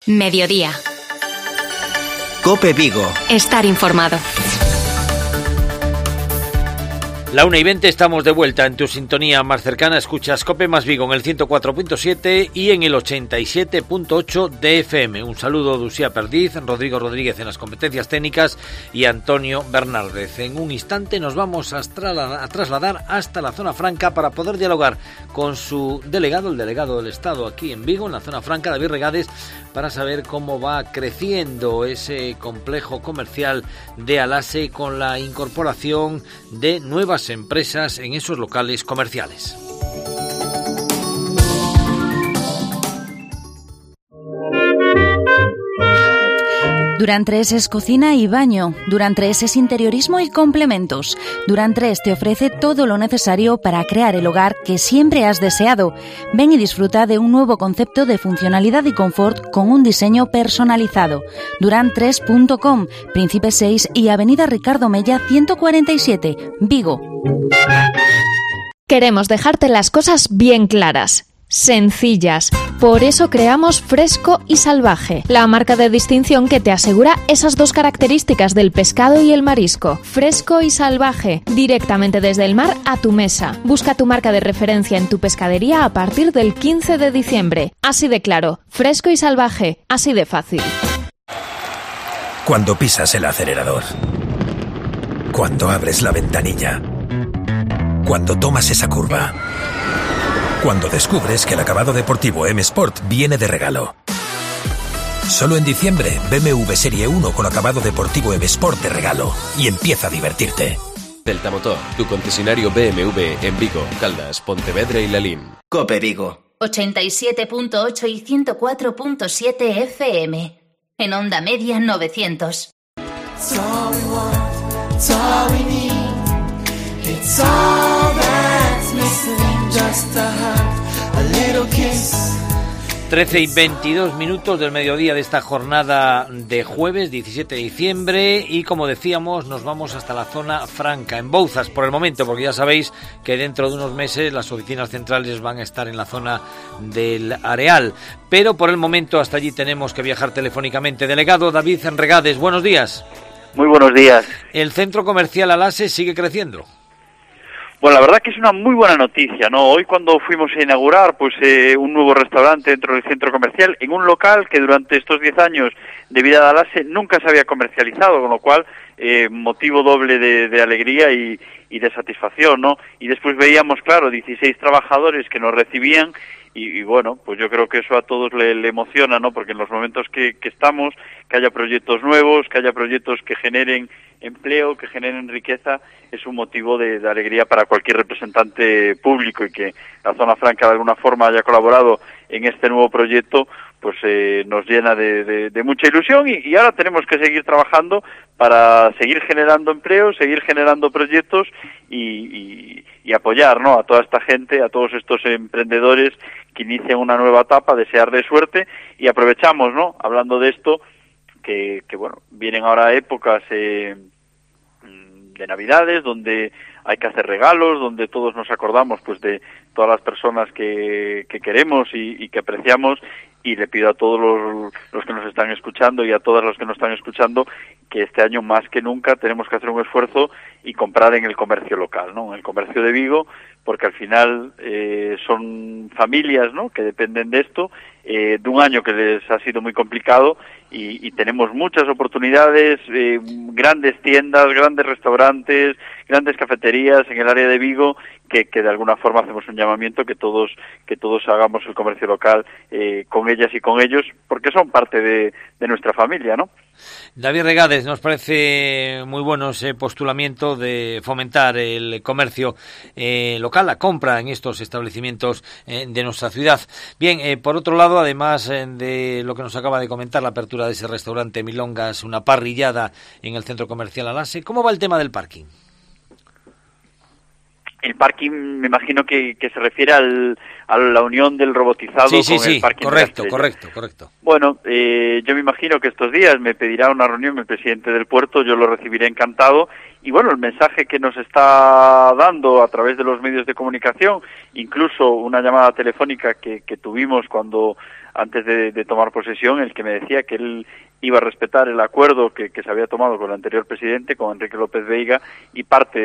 Mediodía. COPE Vigo. Estar informado. La 1:20, estamos de vuelta en tu sintonía más cercana. Escuchas COPE más Vigo en el 104.7 y en el 87.8 de FM. Un saludo de Uxía Perdiz, Rodrigo Rodríguez en las competencias técnicas y Antonio Bernaldez. En un instante nos vamos a trasladar hasta la zona franca para poder dialogar con su delegado, el delegado del Estado aquí en Vigo, en la zona franca, David Regades, para saber cómo va creciendo ese complejo comercial de Alase con la incorporación de nuevas empresas en esos locales comerciales. Durant 3 es cocina y baño, Durant 3 es interiorismo y complementos. Durant 3 te ofrece todo lo necesario para crear el hogar que siempre has deseado. Ven y disfruta de un nuevo concepto de funcionalidad y confort con un diseño personalizado. Durant3.com, Príncipe 6 y Avenida Ricardo Mella 147, Vigo. Queremos dejarte las cosas bien claras. Sencillas. Por eso creamos Fresco y Salvaje, la marca de distinción que te asegura esas dos características del pescado y el marisco. Fresco y salvaje, directamente desde el mar a tu mesa. Busca tu marca de referencia en tu pescadería a partir del 15 de diciembre. Así de claro, Fresco y Salvaje, así de fácil. Cuando pisas el acelerador, cuando abres la ventanilla, cuando tomas esa curva, cuando descubres que el acabado deportivo M Sport viene de regalo. Solo en diciembre, BMW Serie 1 con acabado deportivo M Sport de regalo. Y empieza a divertirte. Delta Motor, tu concesionario BMW en Vigo, Caldas, Pontevedra y Lalín. COPE Vigo. 87.8 y 104.7 FM. En onda media 900. It's all we want, it's all we need. It's all that's missing. Just a hug, a little kiss. 13:22 del mediodía de esta jornada de jueves 17 de diciembre y, como decíamos, nos vamos hasta la zona franca, en Bouzas por el momento, porque ya sabéis que dentro de unos meses las oficinas centrales van a estar en la zona del Areal, pero por el momento hasta allí tenemos que viajar telefónicamente. Delegado David Regades, buenos días. Muy buenos días. ¿El centro comercial Alase sigue creciendo? Bueno, la verdad que es una muy buena noticia, ¿no? Hoy cuando fuimos a inaugurar un nuevo restaurante dentro del centro comercial, en un local que durante estos 10 años de vida de Alase nunca se había comercializado, con lo cual motivo doble de alegría y de satisfacción, ¿no? Y después veíamos, claro, 16 trabajadores que nos recibían y bueno, pues yo creo que eso a todos le emociona, ¿no? Porque en los momentos que estamos, que haya proyectos nuevos, que haya proyectos que generen empleo, que generen riqueza, es un motivo de alegría para cualquier representante público, y que la zona franca de alguna forma haya colaborado en este nuevo proyecto, pues nos llena de mucha ilusión y ahora tenemos que seguir trabajando para seguir generando empleo, seguir generando proyectos y apoyar, ¿no?, a toda esta gente, a todos estos emprendedores que inician una nueva etapa, desearles suerte. Y aprovechamos, ¿no?, hablando de esto, que bueno, vienen ahora épocas de Navidades, donde hay que hacer regalos, donde todos nos acordamos pues de todas las personas que queremos y que apreciamos, y le pido a todos los que nos están escuchando y a todas los que nos están escuchando que este año más que nunca tenemos que hacer un esfuerzo y comprar en el comercio local, ¿no?, en el comercio de Vigo, porque al final son familias, ¿no?, que dependen de esto, de un año que les ha sido muy complicado, y tenemos muchas oportunidades, grandes tiendas, grandes restaurantes, grandes cafeterías en el área de Vigo, que de alguna forma hacemos un llamamiento que todos hagamos el comercio local con ellas y con ellos, porque son parte de nuestra familia, ¿no? David Regades, nos parece muy bueno ese postulamiento de fomentar el comercio local, la compra en estos establecimientos de nuestra ciudad. Bien, por otro lado, además de lo que nos acaba de comentar, la apertura de ese restaurante Milongas, una parrillada en el centro comercial Alase, ¿cómo va el tema del parking? El parking, me imagino que se refiere a la unión del robotizado con el parking. Correcto. Bueno, yo me imagino que estos días me pedirá una reunión el presidente del puerto, yo lo recibiré encantado. Y bueno, el mensaje que nos está dando a través de los medios de comunicación, incluso una llamada telefónica que tuvimos antes de tomar posesión, el que me decía que él iba a respetar el acuerdo que se había tomado con el anterior presidente, con Enrique López Veiga, y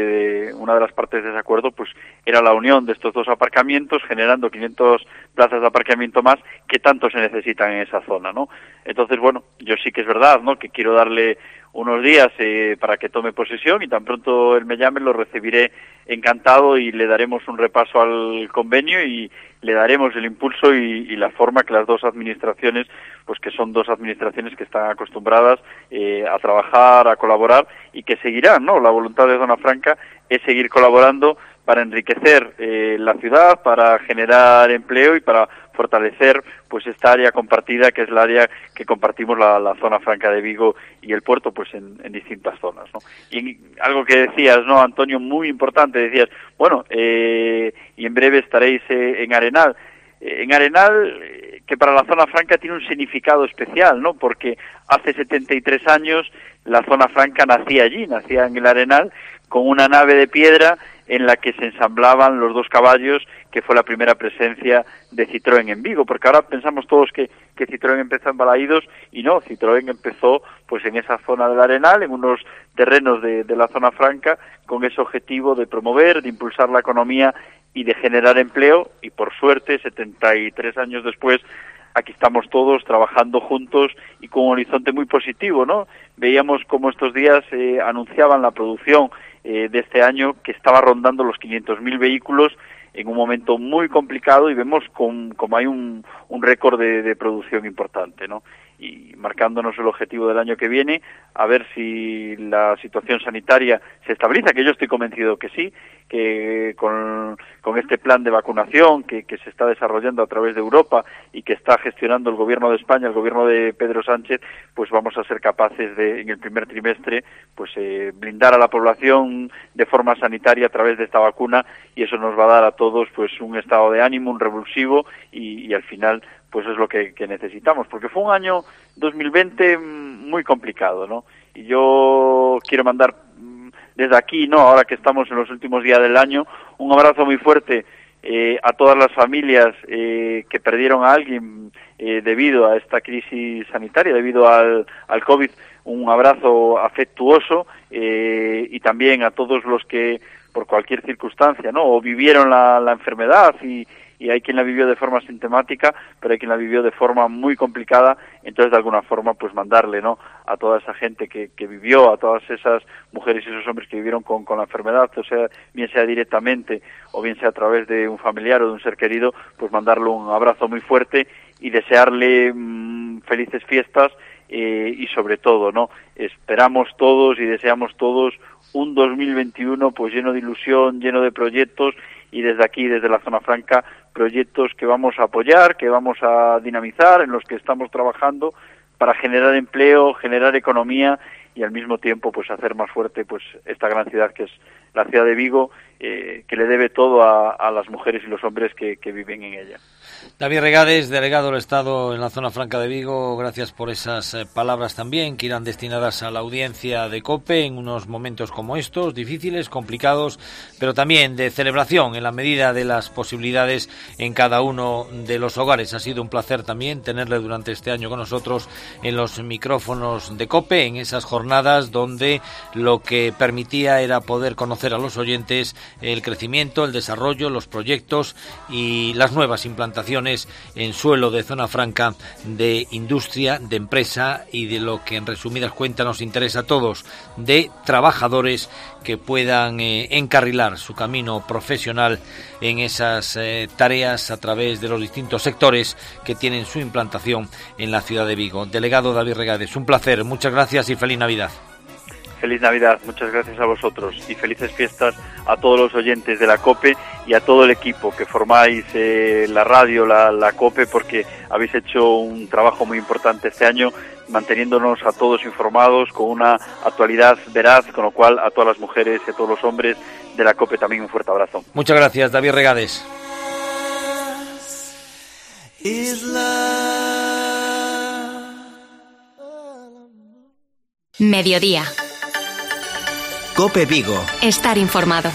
una de las partes de ese acuerdo pues era la unión de estos dos aparcamientos, generando 500 plazas de aparcamiento más que tanto se necesitan en esa zona, ¿no? Entonces, bueno, yo sí que es verdad, ¿no?, que quiero darle unos días para que tome posesión, y tan pronto él me llame lo recibiré encantado y le daremos un repaso al convenio y le daremos el impulso y la forma que las dos administraciones, pues que son dos administraciones que están acostumbradas a trabajar, a colaborar y que seguirán, ¿no? La voluntad de Zona Franca es seguir colaborando para enriquecer la ciudad, para generar empleo y para fortalecer pues esta área compartida, que es la área que compartimos la Zona Franca de Vigo y el puerto, pues en distintas zonas, ¿no? Y algo que decías, ¿no, Antonio? Muy importante, decías, bueno, y en breve estaréis en Arenal. En Arenal, que para la Zona Franca tiene un significado especial, ¿no? Porque hace 73 años la Zona Franca nacía allí, nacía en el Arenal, con una nave de piedra en la que se ensamblaban los dos caballos, que fue la primera presencia de Citroën en Vigo, porque ahora pensamos todos que Citroën empezó en Balaídos, y no, Citroën empezó pues en esa zona del Arenal, en unos terrenos de la Zona Franca, con ese objetivo de promover, de impulsar la economía y de generar empleo, y por suerte, 73 años después, aquí estamos todos trabajando juntos y con un horizonte muy positivo, ¿no? Veíamos cómo estos días anunciaban la producción de este año, que estaba rondando los 500.000 vehículos en un momento muy complicado, y vemos como hay un récord de producción importante, ¿no? Y marcándonos el objetivo del año que viene, a ver si la situación sanitaria se estabiliza, que yo estoy convencido que sí, que con este plan de vacunación que se está desarrollando a través de Europa y que está gestionando el gobierno de España, el gobierno de Pedro Sánchez, pues vamos a ser capaces de, en el primer trimestre, pues blindar a la población de forma sanitaria a través de esta vacuna, y eso nos va a dar a todos pues un estado de ánimo, un revulsivo, y al final pues es lo que necesitamos, porque fue un año 2020 muy complicado, ¿no? Y yo quiero mandar desde aquí, ¿no?, ahora que estamos en los últimos días del año, un abrazo muy fuerte a todas las familias que perdieron a alguien debido a esta crisis sanitaria, debido al COVID, un abrazo afectuoso, y también a todos los que por cualquier circunstancia, ¿no?, o vivieron la enfermedad, y hay quien la vivió de forma sintomática, pero hay quien la vivió de forma muy complicada. Entonces, de alguna forma, pues mandarle, ¿no?, a toda esa gente que vivió, a todas esas mujeres y esos hombres que vivieron con la enfermedad, o sea, bien sea directamente o bien sea a través de un familiar o de un ser querido, pues mandarle un abrazo muy fuerte y desearle felices fiestas, y sobre todo, ¿no?, esperamos todos y deseamos todos un 2021 pues lleno de ilusión, lleno de proyectos, y desde aquí, desde la Zona Franca, proyectos que vamos a apoyar, que vamos a dinamizar, en los que estamos trabajando para generar empleo, generar economía y al mismo tiempo pues hacer más fuerte pues esta gran ciudad que es la ciudad de Vigo, que le debe todo a las mujeres y los hombres que viven en ella. David Regades, delegado del Estado en la Zona Franca de Vigo, gracias por esas palabras también, que irán destinadas a la audiencia de COPE en unos momentos como estos, difíciles, complicados, pero también de celebración en la medida de las posibilidades en cada uno de los hogares. Ha sido un placer también tenerle durante este año con nosotros en los micrófonos de COPE, en esas jornadas donde lo que permitía era poder conocer a los oyentes el crecimiento, el desarrollo, los proyectos y las nuevas implantaciones en suelo de Zona Franca de industria, de empresa y de lo que en resumidas cuentas nos interesa a todos, de trabajadores que puedan encarrilar su camino profesional en esas tareas a través de los distintos sectores que tienen su implantación en la ciudad de Vigo. Delegado David Regades, un placer, muchas gracias y feliz Navidad. Feliz Navidad, muchas gracias a vosotros y felices fiestas a todos los oyentes de la COPE y a todo el equipo que formáis la radio, la COPE, porque habéis hecho un trabajo muy importante este año, manteniéndonos a todos informados con una actualidad veraz, con lo cual a todas las mujeres y a todos los hombres de la COPE también un fuerte abrazo. Muchas gracias, David Regades. Mediodía. COPE Vigo. Estar informado.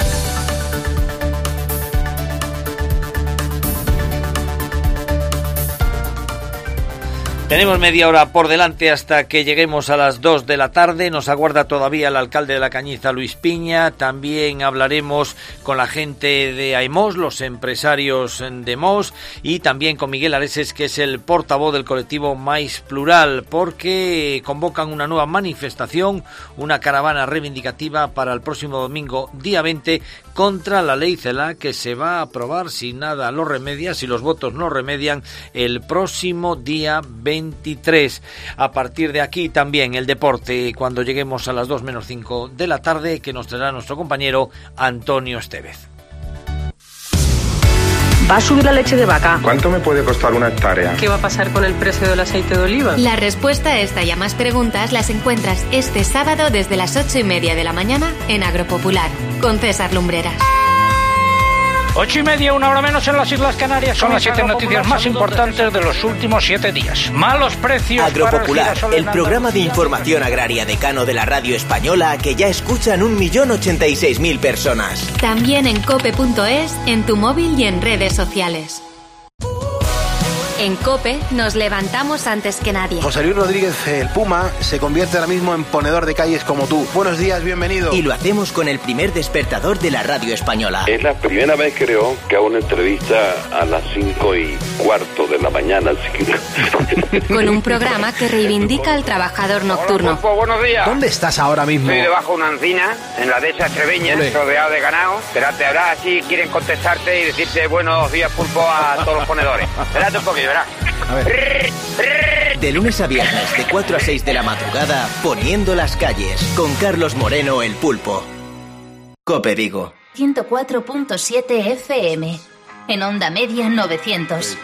Tenemos media hora por delante hasta que lleguemos a las 2 de la tarde. Nos aguarda todavía el alcalde de La Cañiza, Luis Piña. También hablaremos con la gente de AEMOS, los empresarios de MOS, y también con Miguel Areses, que es el portavoz del colectivo Mais Plural, porque convocan una nueva manifestación, una caravana reivindicativa para el próximo domingo, día 20, contra la ley CELA, que se va a aprobar si nada lo remedia, si los votos no remedian, el próximo día 23. A partir de aquí también el deporte, cuando lleguemos a las 2 menos 5 de la tarde, que nos traerá nuestro compañero Antonio Estevez. ¿Va a subir la leche de vaca? ¿Cuánto me puede costar una hectárea? ¿Qué va a pasar con el precio del aceite de oliva? La respuesta a esta y a más preguntas las encuentras este sábado desde las 8:30 de la mañana en Agropopular, con César Lumbreras. 8:30, una hora menos en las Islas Canarias. Son las 7 noticias más importantes de los últimos 7 días. Malos precios. Agropopular, el programa de información agraria decano de la radio española, que ya escuchan 1.086.000 personas. También en cope.es, en tu móvil y en redes sociales. En COPE nos levantamos antes que nadie. José Luis Rodríguez, el Puma, se convierte ahora mismo en ponedor de calles como tú. Buenos días, bienvenido. Y lo hacemos con el primer despertador de la radio española. Es la primera vez, creo, que hago una entrevista a las 5:15 de la mañana. Con un programa que reivindica al trabajador nocturno. Hola, Pulpo, buenos días. ¿Dónde estás ahora mismo? Estoy debajo de una encina, en la dehesa Treveña, rodeado de ganado. Espérate, ahora así quieren contestarte y decirte buenos días, Pulpo, a todos los ponedores. Espérate un poquito, verás. A ver. De lunes a viernes, de 4 a 6 de la madrugada, poniendo las calles, con Carlos Moreno, el Pulpo. COPE Vigo. 104.7 FM. En Onda Media 900.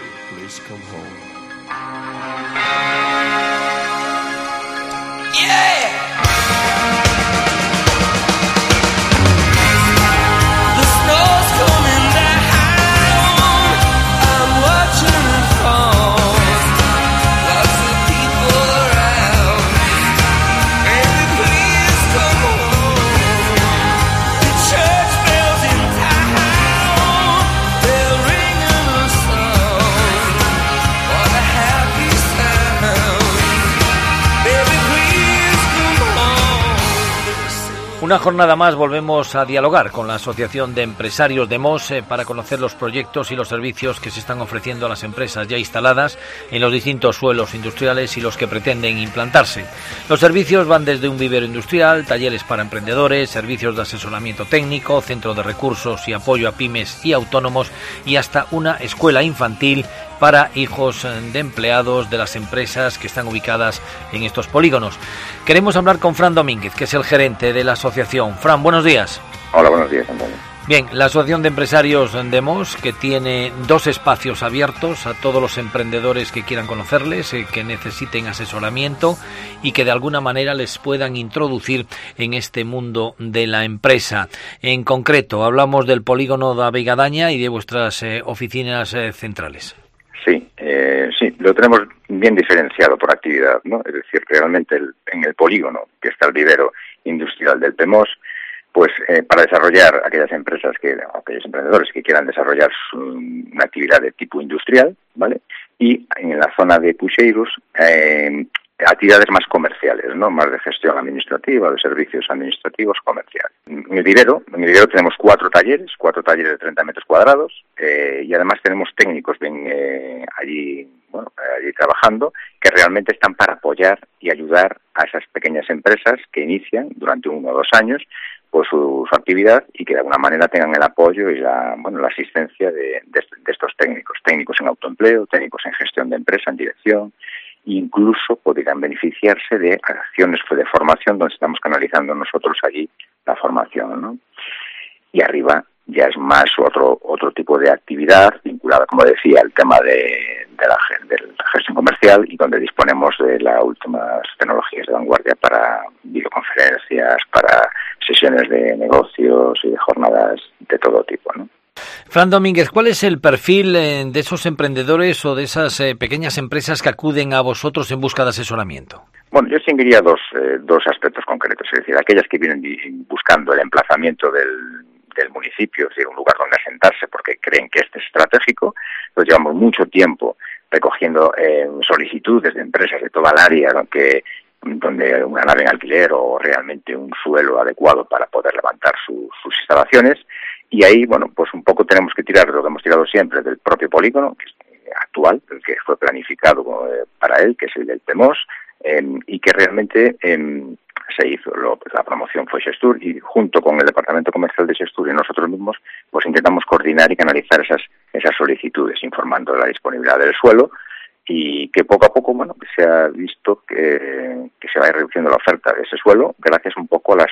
Una jornada más volvemos a dialogar con la Asociación de Empresarios de MOS para conocer los proyectos y los servicios que se están ofreciendo a las empresas ya instaladas en los distintos suelos industriales y los que pretenden implantarse. Los servicios van desde un vivero industrial, talleres para emprendedores, servicios de asesoramiento técnico, centro de recursos y apoyo a pymes y autónomos, y hasta una escuela infantil para hijos de empleados de las empresas que están ubicadas en estos polígonos. Queremos hablar con Fran Domínguez, que es el gerente de la asociación. Fran, buenos días. Hola, buenos días, Antonio. Bien, la Asociación de Empresarios de MOS, que tiene 2 espacios abiertos a todos los emprendedores que quieran conocerles, que necesiten asesoramiento y que de alguna manera les puedan introducir en este mundo de la empresa. En concreto, hablamos del polígono de Abeigadaña y de vuestras oficinas centrales. Sí, lo tenemos bien diferenciado por actividad, ¿no? Es decir, realmente en el polígono, que está el vivero industrial del PEMOS, pues para desarrollar aquellas empresas aquellos emprendedores que quieran desarrollar una actividad de tipo industrial, ¿vale? Y en la zona de Puxeiros, actividades más comerciales, ¿no? Más de gestión administrativa, de servicios administrativos comerciales. En el vivero tenemos 4 talleres de 30 metros cuadrados, y además tenemos técnicos allí trabajando, que realmente están para apoyar y ayudar a esas pequeñas empresas que inician durante 1 o 2 años pues su actividad, y que de alguna manera tengan el apoyo y la asistencia de estos técnicos en autoempleo, técnicos en gestión de empresa, en dirección. Incluso podrían beneficiarse de acciones de formación donde estamos canalizando nosotros allí la formación, ¿no? Y arriba ya es más otro tipo de actividad vinculada, como decía, al tema de la gestión comercial, y donde disponemos de las últimas tecnologías de vanguardia para videoconferencias, para sesiones de negocios y de jornadas de todo tipo, ¿no? Fran Domínguez, ¿cuál es el perfil de esos emprendedores o de esas pequeñas empresas que acuden a vosotros en busca de asesoramiento? Bueno, yo distinguiría dos aspectos concretos, es decir, aquellas que vienen buscando el emplazamiento del municipio, es decir, un lugar donde asentarse porque creen que este es estratégico. Pues llevamos mucho tiempo recogiendo solicitudes de empresas de toda el área donde una nave en alquiler o realmente un suelo adecuado para poder levantar sus instalaciones. Y ahí, bueno, pues un poco tenemos que tirar de lo que hemos tirado siempre del propio polígono, que es actual, el que fue planificado para él, que es el del PEMOS, y que realmente se hizo. La promoción fue Gestur, y junto con el Departamento Comercial de Gestur y nosotros mismos, pues intentamos coordinar y canalizar esas solicitudes, informando de la disponibilidad del suelo, y que poco a poco, bueno, se ha visto que se va reduciendo la oferta de ese suelo, gracias un poco a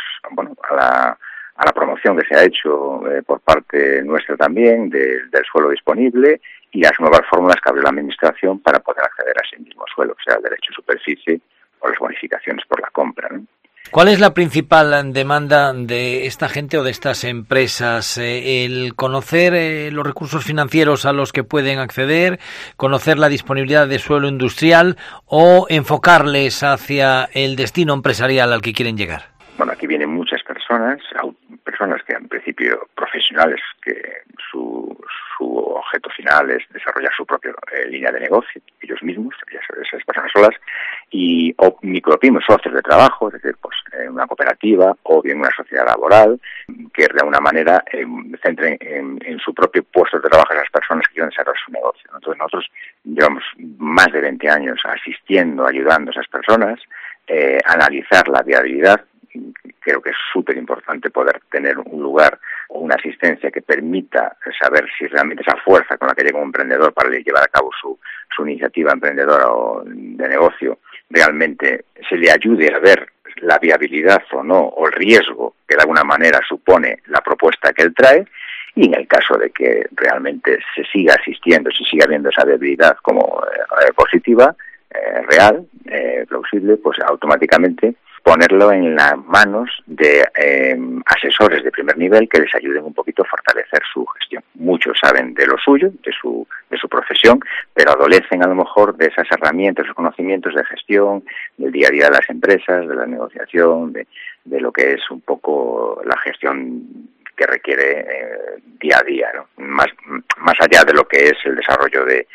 la promoción que se ha hecho por parte nuestra también del suelo disponible, y las nuevas fórmulas que abrió la Administración para poder acceder a ese mismo suelo, o sea, el derecho de superficie o las bonificaciones por la compra, ¿no? ¿Cuál es la principal demanda de esta gente o de estas empresas? ¿El conocer los recursos financieros a los que pueden acceder, conocer la disponibilidad de suelo industrial o enfocarles hacia el destino empresarial al que quieren llegar? Bueno, aquí vienen muchas personas que en principio profesionales, que su objeto final es desarrollar su propia línea de negocio, ellos mismos, esas personas solas, o micropymes, socios de trabajo, es decir, pues una cooperativa o bien una sociedad laboral, que de alguna manera centren en su propio puesto de trabajo a esas personas que quieren desarrollar su negocio. Entonces nosotros llevamos más de 20 años asistiendo, ayudando a esas personas, analizar la viabilidad. Creo que es súper importante poder tener un lugar o una asistencia que permita saber si realmente esa fuerza con la que llega un emprendedor para llevar a cabo su iniciativa emprendedora o de negocio realmente se le ayude a ver la viabilidad o no, o el riesgo que de alguna manera supone la propuesta que él trae. Y en el caso de que realmente se siga asistiendo, se siga viendo esa viabilidad como positiva, real, plausible, pues automáticamente ponerlo en las manos de asesores de primer nivel que les ayuden un poquito a fortalecer su gestión. Muchos saben de lo suyo, de su profesión, pero adolecen a lo mejor de esas herramientas, esos conocimientos de gestión, del día a día de las empresas, de la negociación, de lo que es un poco la gestión que requiere día a día, ¿no? Más allá de lo que es el desarrollo de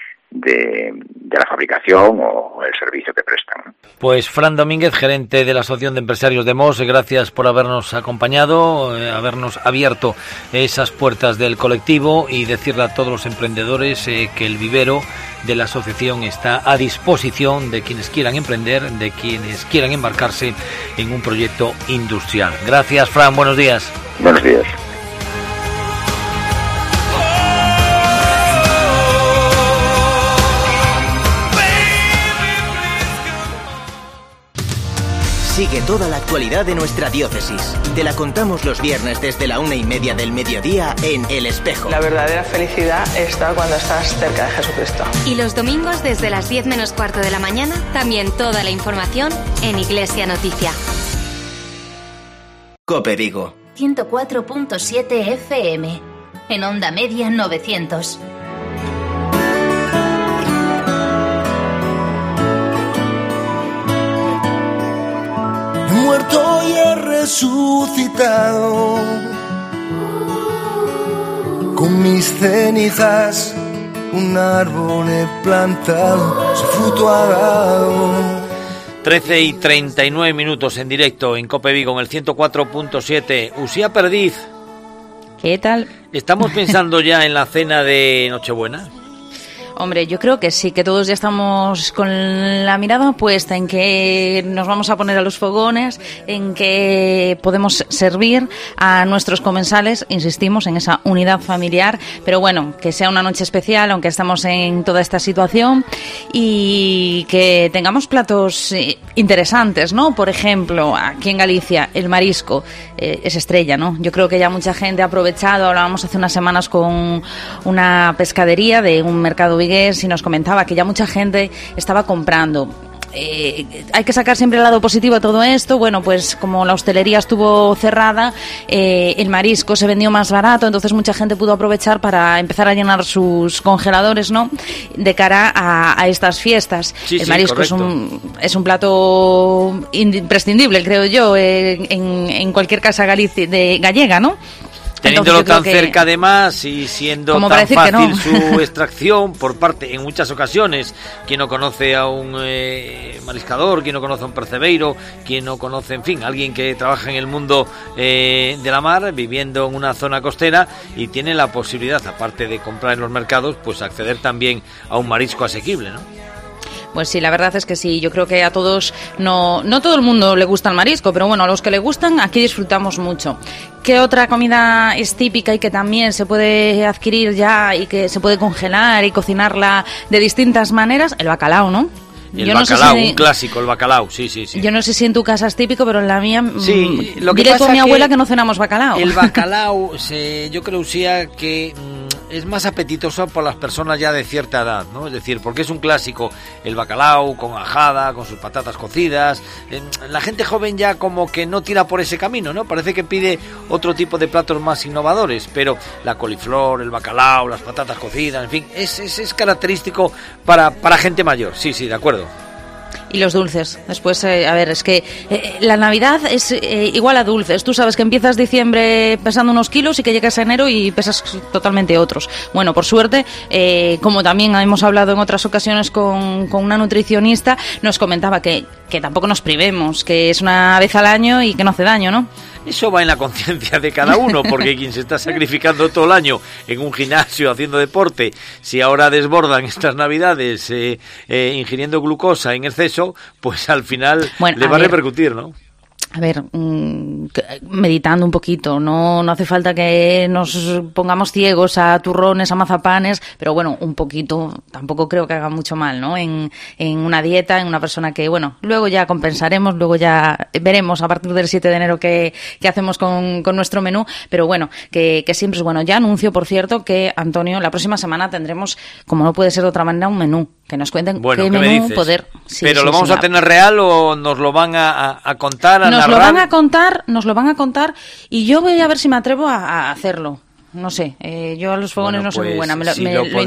la fabricación o el servicio que prestan, ¿no? Pues Fran Domínguez, gerente de la Asociación de Empresarios de Mos, gracias por habernos acompañado, habernos abierto esas puertas del colectivo y decirle a todos los emprendedores que el vivero de la asociación está a disposición de quienes quieran emprender, de quienes quieran embarcarse en un proyecto industrial. Gracias, Fran, buenos días. Buenos días. Sigue toda la actualidad de nuestra diócesis. Te la contamos los viernes desde la 1:30 del mediodía en El Espejo. La verdadera felicidad está cuando estás cerca de Jesucristo. Y los domingos desde las 10 menos cuarto de la mañana, también toda la información en Iglesia Noticia. COPE Vigo. 104.7 FM. En Onda Media 900. Muerto y he resucitado, con mis cenizas un árbol he plantado, su fruto ha dado. 13:39 en directo en COPE Vigo en el 104.7. Usía Perdiz. ¿Qué tal? ¿Estamos pensando ya en la cena de Nochebuena? Hombre, yo creo que sí, que todos ya estamos con la mirada puesta en que nos vamos a poner a los fogones, en que podemos servir a nuestros comensales, insistimos, en esa unidad familiar, pero bueno, que sea una noche especial, aunque estamos en toda esta situación, y que tengamos platos interesantes, ¿no? Por ejemplo, aquí en Galicia, el marisco es estrella, ¿no? Yo creo que ya mucha gente ha aprovechado, hablábamos hace unas semanas con una pescadería de un mercado vigués y nos comentaba que ya mucha gente estaba comprando. Hay que sacar siempre el lado positivo a todo esto. Bueno, pues como la hostelería estuvo cerrada, el marisco se vendió más barato, entonces mucha gente pudo aprovechar para empezar a llenar sus congeladores, ¿no? De cara a estas fiestas. Sí, el marisco es un plato imprescindible, creo yo, en cualquier casa gallega, ¿no? Teniéndolo tan cerca además y siendo tan fácil su extracción por parte, en muchas ocasiones, quien no conoce a un mariscador, quien no conoce a un percebeiro, quien no conoce, en fin, alguien que trabaja en el mundo de la mar, viviendo en una zona costera y tiene la posibilidad, aparte de comprar en los mercados, pues acceder también a un marisco asequible, ¿no? Pues sí, la verdad es que sí, yo creo que a todos, no todo el mundo le gusta el marisco, pero bueno, a los que le gustan, aquí disfrutamos mucho. ¿Qué otra comida es típica y que también se puede adquirir ya y que se puede congelar y cocinarla de distintas maneras? El bacalao, ¿no? El bacalao, un clásico, el bacalao, sí. Yo no sé si en tu casa es típico, pero en la mía, sí, lo que dile pasa tú a mi abuela que no cenamos bacalao. El bacalao, yo creo, Lucía, que es más apetitoso por las personas ya de cierta edad, ¿no? Es decir, porque es un clásico, el bacalao con ajada, con sus patatas cocidas. La gente joven ya como que no tira por ese camino, ¿no? Parece que pide otro tipo de platos más innovadores, pero la coliflor, el bacalao, las patatas cocidas, en fin, es característico para gente mayor, sí, de acuerdo. Y los dulces. Después, a ver, es que la Navidad es igual a dulces. Tú sabes que empiezas diciembre pesando unos kilos y que llegas a enero y pesas totalmente otros. Bueno, por suerte, como también hemos hablado en otras ocasiones con una nutricionista, nos comentaba que tampoco nos privemos, que es una vez al año y que no hace daño, ¿no? Eso va en la conciencia de cada uno, porque quien se está sacrificando todo el año en un gimnasio haciendo deporte, si ahora desbordan estas Navidades ingiriendo glucosa en exceso, pues al final le va a repercutir, ¿no? A ver, meditando un poquito, no hace falta que nos pongamos ciegos a turrones, a mazapanes, pero bueno, un poquito, tampoco creo que haga mucho mal, ¿no? En una dieta, en una persona que, bueno, luego ya compensaremos, luego ya veremos a partir del 7 de enero qué hacemos con nuestro menú, pero bueno, que siempre es bueno. Ya anuncio, por cierto, que, Antonio, la próxima semana tendremos, como no puede ser de otra manera, un menú. Que nos cuenten qué menú poder... Sí, ¿pero lo vamos a tener real o nos lo van a contar, a narrar? Nos lo van a contar y yo voy a ver si me atrevo a hacerlo. No sé, yo a los fogones no soy muy buena, lo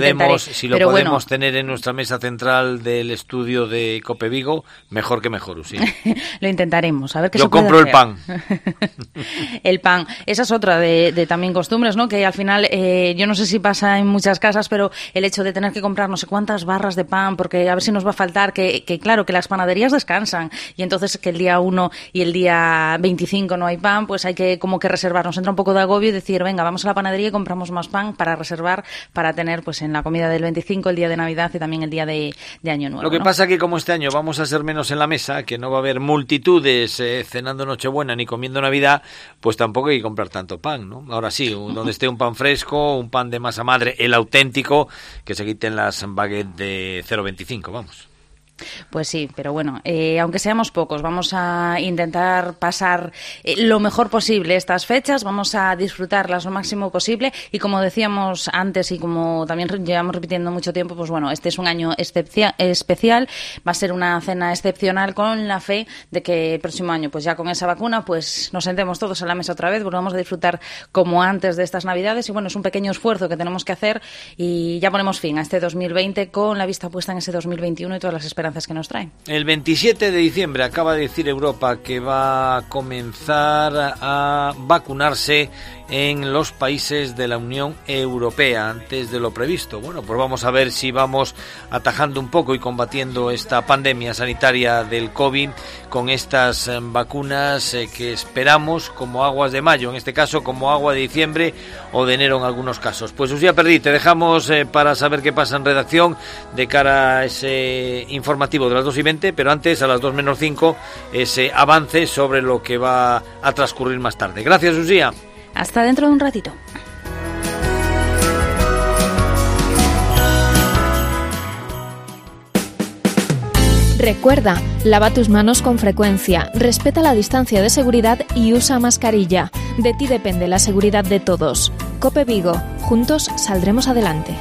podemos tener en nuestra mesa central del estudio de Cope Vigo, mejor que mejor, sí. Lo intentaremos, a ver qué se puede hacer. Yo compro el pan. El pan, esa es otra de también costumbres, ¿no? Que al final, yo no sé si pasa en muchas casas, pero el hecho de tener que comprar no sé cuántas barras de pan, porque a ver si nos va a faltar, que claro, que las panaderías descansan, y entonces que el día 1 y el día 25 no hay pan, pues hay que como que reservar, nos entra un poco de agobio y decir, venga, vamos a la panadería y compramos más pan para reservar, para tener pues en la comida del 25, el día de Navidad y también el día de Año Nuevo. Lo que pasa que como este año vamos a ser menos en la mesa, que no va a haber multitudes cenando Nochebuena ni comiendo Navidad, pues tampoco hay que comprar tanto pan, ¿no? Ahora sí, donde esté un pan fresco, un pan de masa madre, el auténtico, que se quiten las baguettes de 0,25, vamos. Pues sí, pero bueno, aunque seamos pocos, vamos a intentar pasar lo mejor posible estas fechas, vamos a disfrutarlas lo máximo posible y como decíamos antes y como también llevamos repitiendo mucho tiempo, pues bueno, este es un año especial, va a ser una cena excepcional con la fe de que el próximo año, pues ya con esa vacuna, pues nos sentemos todos a la mesa otra vez, volvamos a disfrutar como antes de estas Navidades y bueno, es un pequeño esfuerzo que tenemos que hacer y ya ponemos fin a este 2020 con la vista puesta en ese 2021 y todas las esperanzas que nos traen. El 27 de diciembre acaba de decir Europa que va a comenzar a vacunarse en los países de la Unión Europea antes de lo previsto. Bueno, pues vamos a ver si vamos atajando un poco y combatiendo esta pandemia sanitaria del COVID con estas vacunas que esperamos como aguas de mayo, en este caso como agua de diciembre o de enero en algunos casos. Pues Uxía Perdí, te dejamos para saber qué pasa en redacción de cara a ese informativo de las 2:20, pero antes a las 2 menos 5 ese avance sobre lo que va a transcurrir más tarde. Gracias, Uxía. Hasta dentro de un ratito. Recuerda, lava tus manos con frecuencia, respeta la distancia de seguridad y usa mascarilla. De ti depende la seguridad de todos. COPE Vigo, juntos saldremos adelante.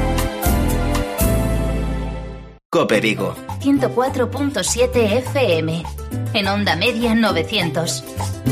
COPE Vigo 104.7 FM. En onda media 900.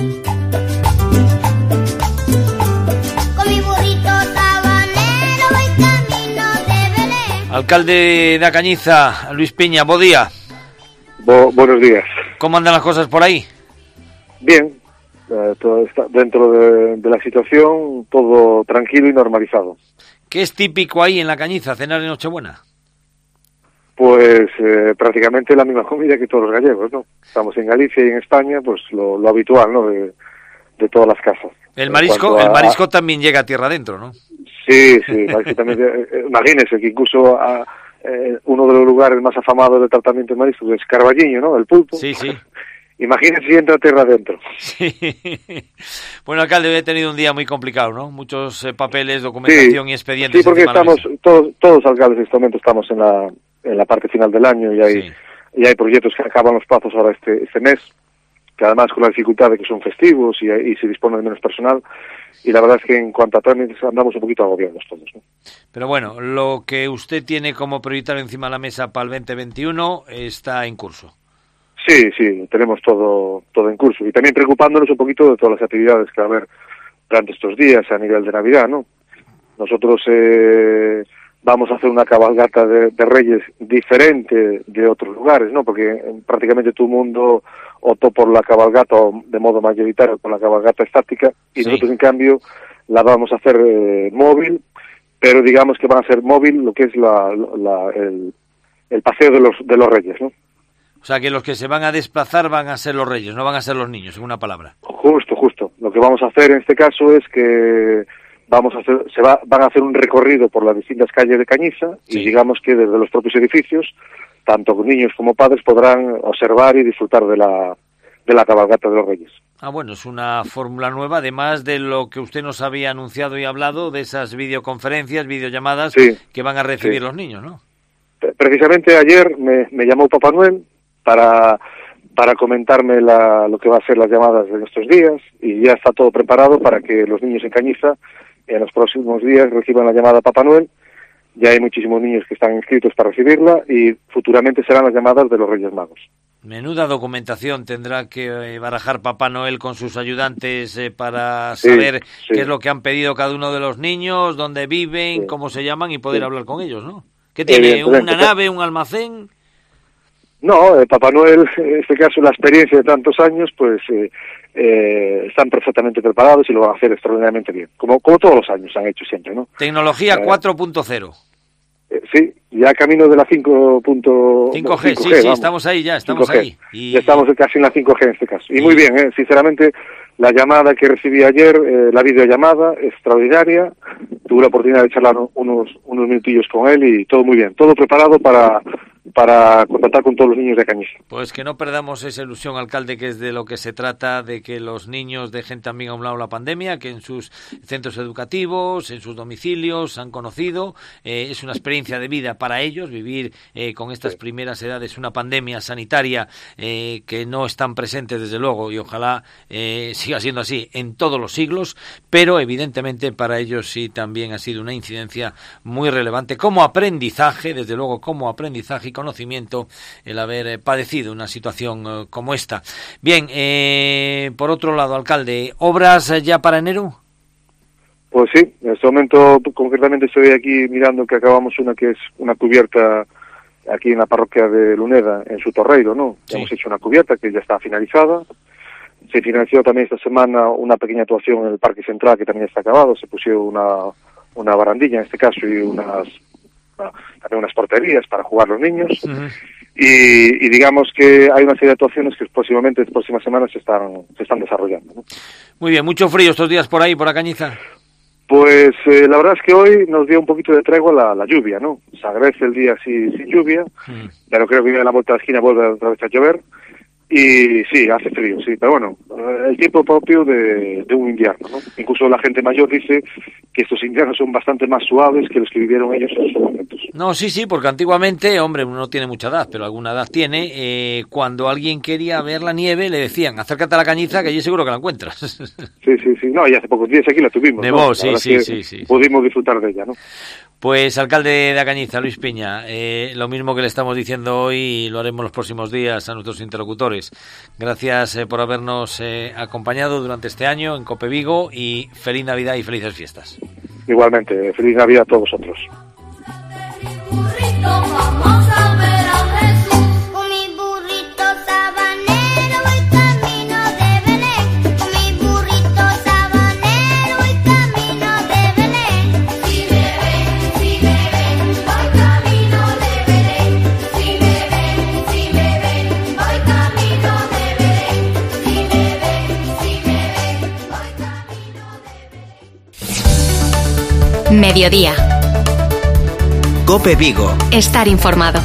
Con mi burrito sabanero voy camino de Belén. Alcalde da Cañiza, Luis Piña, bo día. Buenos días. ¿Cómo andan las cosas por ahí? Bien, todo está dentro de la situación, todo tranquilo y normalizado. ¿Qué es típico ahí en la Cañiza, cenar en Nochebuena? Pues prácticamente la misma comida que todos los gallegos, ¿no? Estamos en Galicia y en España, pues lo habitual, ¿no? De todas las casas. El marisco también llega a tierra adentro, ¿no? Sí, marisco también. Imagínese que incluso uno de los lugares más afamados de tratamiento de marisco es Carballiño, ¿no? El pulpo. Sí. Imagínense si entra tierra adentro. Sí. Bueno, alcalde, he tenido un día muy complicado, ¿no? Muchos papeles, documentación y expedientes. Sí, porque estamos, todos alcaldes en este momento estamos en la parte final del año y hay proyectos que acaban los plazos ahora este mes, que además con la dificultad de que son festivos y se dispone de menos personal, y la verdad es que en cuanto a trámites andamos un poquito agobiados todos, ¿no? Pero bueno, lo que usted tiene como prioritario encima de la mesa para el 2021 está en curso. Sí, tenemos todo en curso, y también preocupándonos un poquito de todas las actividades que va a haber durante estos días a nivel de Navidad, ¿no? Nosotros vamos a hacer una cabalgata de Reyes diferente de otros lugares, ¿no? Porque prácticamente todo el mundo optó por la cabalgata, o de modo mayoritario por la cabalgata estática, y nosotros en cambio la vamos a hacer móvil, pero digamos que van a ser móvil lo que es el paseo de los Reyes, ¿no? O sea, que los que se van a desplazar van a ser los Reyes, no van a ser los niños, en una palabra. Justo. Lo que vamos a hacer en este caso es que van a hacer un recorrido por las distintas calles de Cañiza, y digamos que desde los propios edificios, tanto niños como padres podrán observar y disfrutar de la cabalgata de los Reyes. Ah, bueno, es una fórmula nueva, además de lo que usted nos había anunciado y hablado, de esas videoconferencias, videollamadas que van a recibir los niños, ¿no? Precisamente ayer me llamó Papá Noel para comentarme lo que va a ser las llamadas de estos días, y ya está todo preparado para que los niños en Cañiza en los próximos días reciban la llamada a Papá Noel. Ya hay muchísimos niños que están inscritos para recibirla, y futuramente serán las llamadas de los Reyes Magos. Menuda documentación tendrá que barajar Papá Noel con sus ayudantes para saber qué es lo que han pedido cada uno de los niños, dónde viven, cómo se llaman, y poder hablar con ellos, ¿no? ¿Qué tiene? ¿Una nave, un almacén? No, Papá Noel, en este caso, la experiencia de tantos años, pues están perfectamente preparados y lo van a hacer extraordinariamente bien, como todos los años han hecho siempre, ¿no? Tecnología 4.0. Sí, ya camino de la 5G, sí, estamos ahí ya, estamos 5G. Ahí. Y... Ya estamos casi en la 5G en este caso. Y muy bien, sinceramente, la llamada que recibí ayer, la videollamada, extraordinaria. Tuve la oportunidad de charlar unos minutillos con él y todo muy bien. Todo preparado para contactar con todos los niños de Cañiza. Pues que no perdamos esa ilusión, alcalde, que es de lo que se trata, de que los niños dejen también a un lado la pandemia, que en sus centros educativos, en sus domicilios han conocido. Es una experiencia de vida para ellos, vivir con estas primeras edades una pandemia sanitaria que no están presentes desde luego, y ojalá siga siendo así en todos los siglos, pero evidentemente para ellos sí también ha sido una incidencia muy relevante como aprendizaje, desde luego como aprendizaje y conocimiento, el haber padecido una situación como esta. Bien, por otro lado, alcalde, ¿obras ya para enero? Pues sí, en este momento concretamente estoy aquí mirando que acabamos una que es una cubierta aquí en la parroquia de Luneda, en su Torreiro, ¿no? Sí. Hemos hecho una cubierta que ya está finalizada. Se financió también esta semana una pequeña actuación en el Parque Central, que también está acabado. Se pusieron una barandilla, en este caso, y también unas porterías para jugar los niños. Y digamos que hay una serie de actuaciones que próximas semanas se están desarrollando, ¿no? Muy bien, mucho frío estos días por ahí, por la Cañiza. Pues la verdad es que hoy nos dio un poquito de tregua la lluvia, ¿no? Se agradece el día sin lluvia, pero creo que a la vuelta de la esquina vuelve otra vez a llover. Y sí, hace frío, sí, pero bueno, el tiempo propio de un invierno, ¿no? Incluso la gente mayor dice que estos inviernos son bastante más suaves que los que vivieron ellos en esos momentos. No, sí, porque antiguamente, hombre, uno no tiene mucha edad, pero alguna edad tiene, cuando alguien quería ver la nieve le decían, acércate a la Cañiza que allí seguro que la encuentras. Sí, no, y hace pocos días aquí la tuvimos, nevó, ¿no? Sí. Pudimos disfrutar de ella, ¿no? Pues, alcalde de La Cañiza, Luis Piña, lo mismo que le estamos diciendo hoy y lo haremos los próximos días a nuestros interlocutores. Gracias por habernos acompañado durante este año en COPE Vigo y feliz Navidad y felices fiestas. Igualmente, feliz Navidad a todos vosotros. Mediodía. COPE Vigo. Estar informado.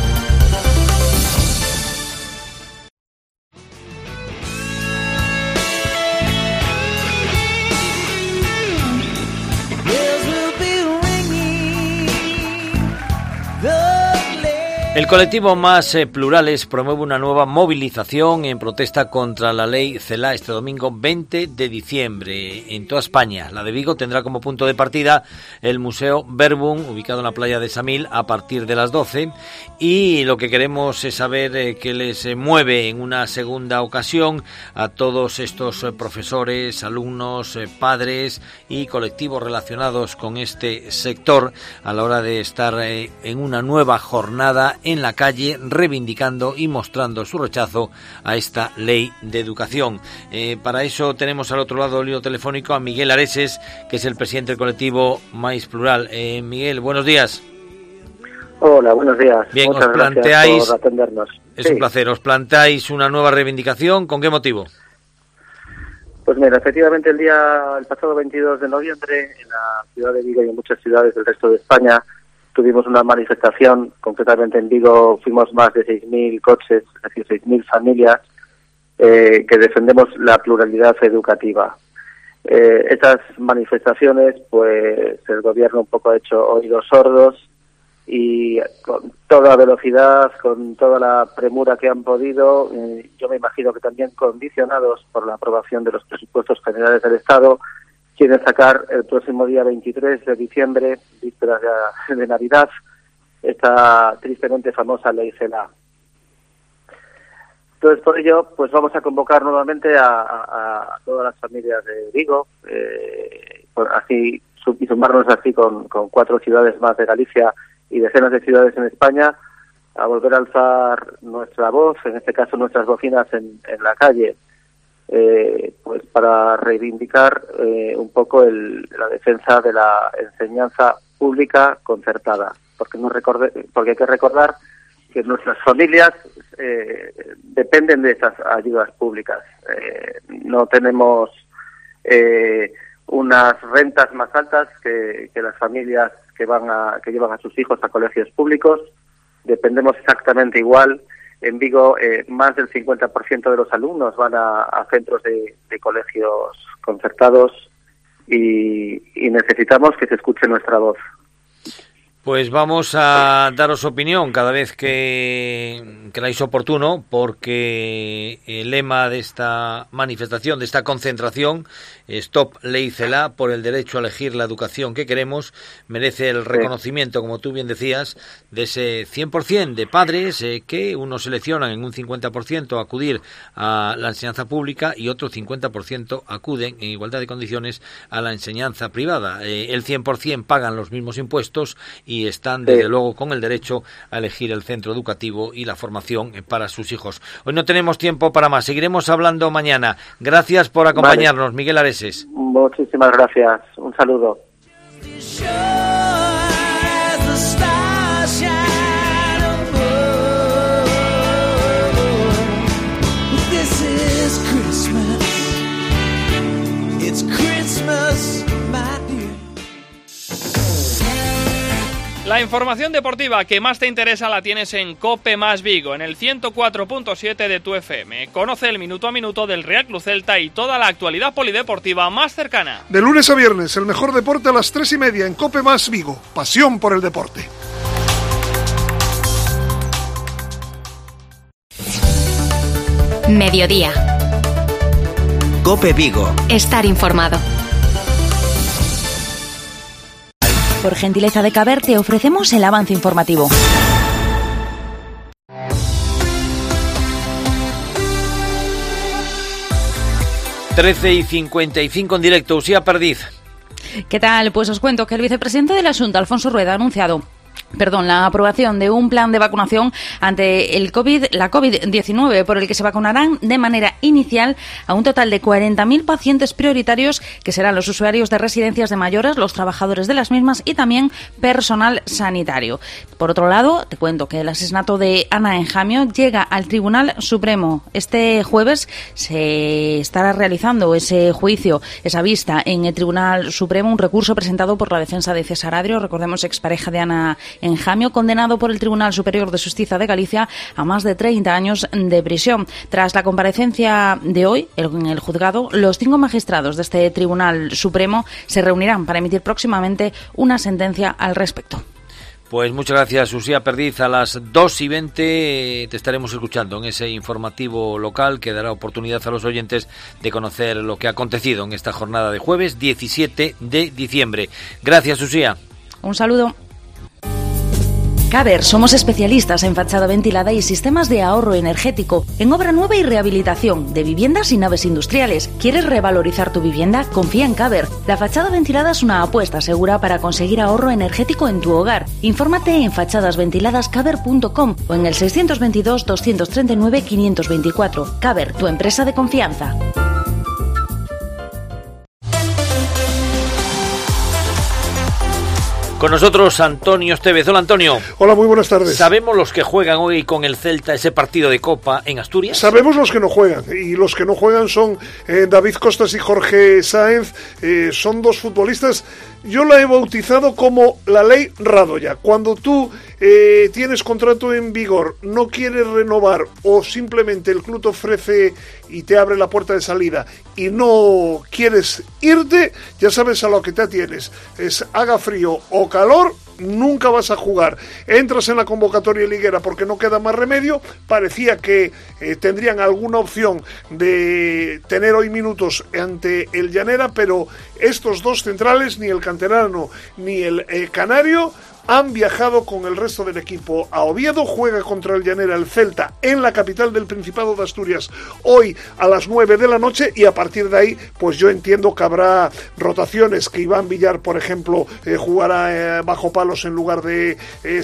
El colectivo Más Plurales promueve una nueva movilización en protesta contra la ley CELA este domingo 20 de diciembre en toda España. La de Vigo tendrá como punto de partida el Museo Verbum, ubicado en la playa de Samil, a partir de las 12. Y lo que queremos es saber qué les mueve en una segunda ocasión a todos estos profesores, alumnos, padres y colectivos relacionados con este sector a la hora de estar en una nueva jornada en la calle, reivindicando y mostrando su rechazo a esta ley de educación. Para eso tenemos al otro lado del hilo telefónico a Miguel Areses, que es el presidente del colectivo Máis Plural. Miguel, buenos días. Hola, buenos días. Bien, muchas gracias por atendernos. Es un placer. ¿Os planteáis una nueva reivindicación? ¿Con qué motivo? Pues mira, efectivamente el pasado 22 de noviembre en la ciudad de Vigo y en muchas ciudades del resto de España tuvimos una manifestación, concretamente en Vigo fuimos más de 6.000 coches, es decir, 6.000 familias que defendemos la pluralidad educativa. Estas manifestaciones, pues el gobierno un poco ha hecho oídos sordos y con toda la velocidad, con toda la premura que han podido, yo me imagino que también condicionados por la aprobación de los presupuestos generales del Estado, quieren sacar el próximo día 23 de diciembre, vísperas de Navidad, esta tristemente famosa ley CELA. Entonces, por ello, pues vamos a convocar nuevamente a todas las familias de Vigo, así y sumarnos así con 4 ciudades más de Galicia y decenas de ciudades en España, a volver a alzar nuestra voz, en este caso nuestras bocinas en la calle, pues para reivindicar un poco la defensa de la enseñanza pública concertada, porque hay que recordar que nuestras familias dependen de esas ayudas públicas. No tenemos unas rentas más altas que las familias que llevan a sus hijos a colegios públicos. Dependemos exactamente igual. En Vigo, más del 50% de los alumnos van a centros de colegios concertados y necesitamos que se escuche nuestra voz. Pues vamos a daros opinión cada vez que creáis oportuno, porque el lema de esta manifestación, de esta concentración, Stop Ley CELA, por el derecho a elegir la educación que queremos, merece el reconocimiento, como tú bien decías, de ese 100% de padres que unos seleccionan en un 50% acudir a la enseñanza pública y otro 50% acuden en igualdad de condiciones a la enseñanza privada. El 100% pagan los mismos impuestos y están desde luego con el derecho a elegir el centro educativo y la formación para sus hijos. Hoy no tenemos tiempo para más, seguiremos hablando mañana. Gracias por acompañarnos, vale. Miguel Areses. Muchísimas gracias, un saludo. La información deportiva que más te interesa la tienes en COPE más Vigo, en el 104.7 de tu FM. Conoce el minuto a minuto del Real Club Celta y toda la actualidad polideportiva más cercana. De lunes a viernes, el mejor deporte a las 3:30 en COPE más Vigo. Pasión por el deporte. Mediodía. COPE Vigo. Estar informado. Por gentileza de Caber te ofrecemos el avance informativo. ...13:55 en directo, Usía Perdiz. ¿Qué tal? Pues os cuento que el vicepresidente de la Xunta, Alfonso Rueda, ha anunciado la aprobación de un plan de vacunación ante la COVID-19 por el que se vacunarán de manera inicial a un total de 40.000 pacientes prioritarios que serán los usuarios de residencias de mayores, los trabajadores de las mismas y también personal sanitario. Por otro lado, te cuento que el asesinato de Ana Enjamio llega al Tribunal Supremo. Este jueves se estará realizando ese juicio, esa vista en el Tribunal Supremo, un recurso presentado por la defensa de César Adrio, recordemos expareja de Ana Enjamio, condenado por el Tribunal Superior de Justicia de Galicia a más de 30 años de prisión. Tras la comparecencia de hoy en el juzgado, los 5 magistrados de este Tribunal Supremo se reunirán para emitir próximamente una sentencia al respecto. Pues muchas gracias, Usía Perdiz. A las 2:20 te estaremos escuchando en ese informativo local que dará oportunidad a los oyentes de conocer lo que ha acontecido en esta jornada de jueves 17 de diciembre. Gracias, Usía. Un saludo. Caber, somos especialistas en fachada ventilada y sistemas de ahorro energético, en obra nueva y rehabilitación de viviendas y naves industriales. ¿Quieres revalorizar tu vivienda? Confía en Caber. La fachada ventilada es una apuesta segura para conseguir ahorro energético en tu hogar. Infórmate en fachadasventiladascaber.com o en el 622 239 524. Caber, tu empresa de confianza. Con nosotros Antonio Estevez. Hola, Antonio. Hola, muy buenas tardes. ¿Sabemos los que juegan hoy con el Celta ese partido de Copa en Asturias? Sabemos los que no juegan, y los que no juegan son David Costas y Jorge Sáenz. Son 2 futbolistas. Yo la he bautizado como la ley Radoya. Cuando tú tienes contrato en vigor, no quieres renovar o simplemente el club te ofrece y te abre la puerta de salida y no quieres irte, ya sabes a lo que te atienes. Haga frío o calor, nunca vas a jugar. Entras en la convocatoria liguera porque no queda más remedio. Parecía que tendrían alguna opción de tener hoy minutos ante el Llanera, pero estos 2 centrales, ni el canterano ni el canario, han viajado con el resto del equipo a Oviedo. Juega contra el Llanera el Celta en la capital del Principado de Asturias hoy a las 9 de la noche, y a partir de ahí pues yo entiendo que habrá rotaciones, que Iván Villar, por ejemplo, jugará bajo palos en lugar de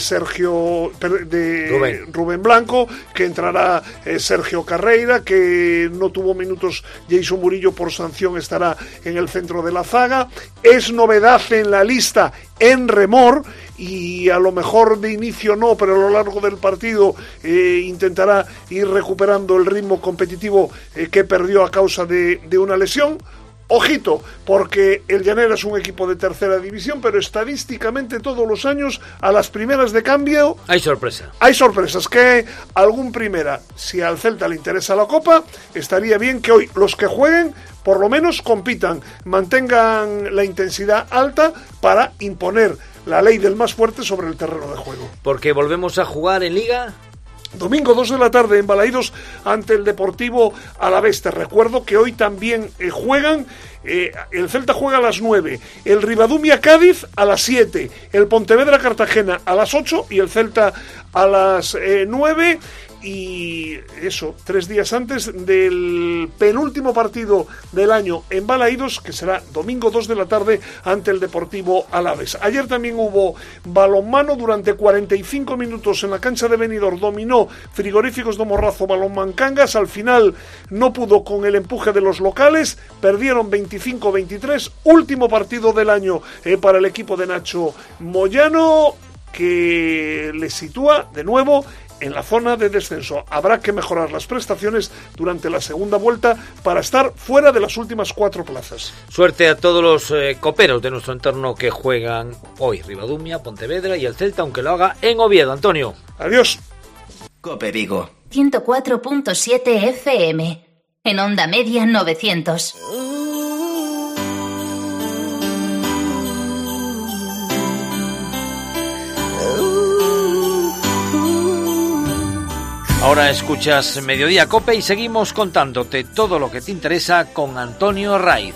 Rubén Blanco, que entrará Sergio Carreira, que no tuvo minutos Jason Murillo por sanción, estará en el centro de la zaga. Es novedad en la lista en Remor, y a lo mejor de inicio no, pero a lo largo del partido intentará ir recuperando el ritmo competitivo que perdió a causa de una lesión. Ojito, porque el Llanera es un equipo de tercera división, pero estadísticamente todos los años a las primeras de cambio hay sorpresa. Hay sorpresas, que algún primera, si al Celta le interesa la Copa, estaría bien que hoy los que jueguen por lo menos compitan, mantengan la intensidad alta para imponer la ley del más fuerte sobre el terreno de juego. Porque volvemos a jugar en Liga. Domingo 2 de la tarde en Balaídos ante el Deportivo Alavés. Te recuerdo que hoy también juegan. El Celta juega a las 9, el Ribadumia Cádiz a las 7, el Pontevedra Cartagena a las 8 y el Celta a las 9. y eso, 3 días antes del penúltimo partido del año en Balaídos, que será domingo 2 de la tarde ante el Deportivo Alavés. Ayer también hubo balonmano durante 45 minutos en la cancha de Benidorm. Dominó Frigoríficos do Morrazo Balonmán Cangas. Al final no pudo con el empuje de los locales, perdieron 25-23. Último partido del año para el equipo de Nacho Moyano, que le sitúa de nuevo en la zona de descenso. Habrá que mejorar las prestaciones durante la segunda vuelta para estar fuera de las últimas 4 plazas. Suerte a todos los coperos de nuestro entorno que juegan hoy. Ribadumia, Pontevedra y el Celta, aunque lo haga en Oviedo. Antonio. Adiós. Cope Vigo. 104.7 FM. En Onda Media 900. Ahora escuchas Mediodía Cope y seguimos contándote todo lo que te interesa con Antonio Raiz.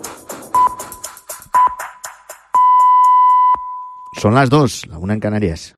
Son las 2, la 1 en Canarias.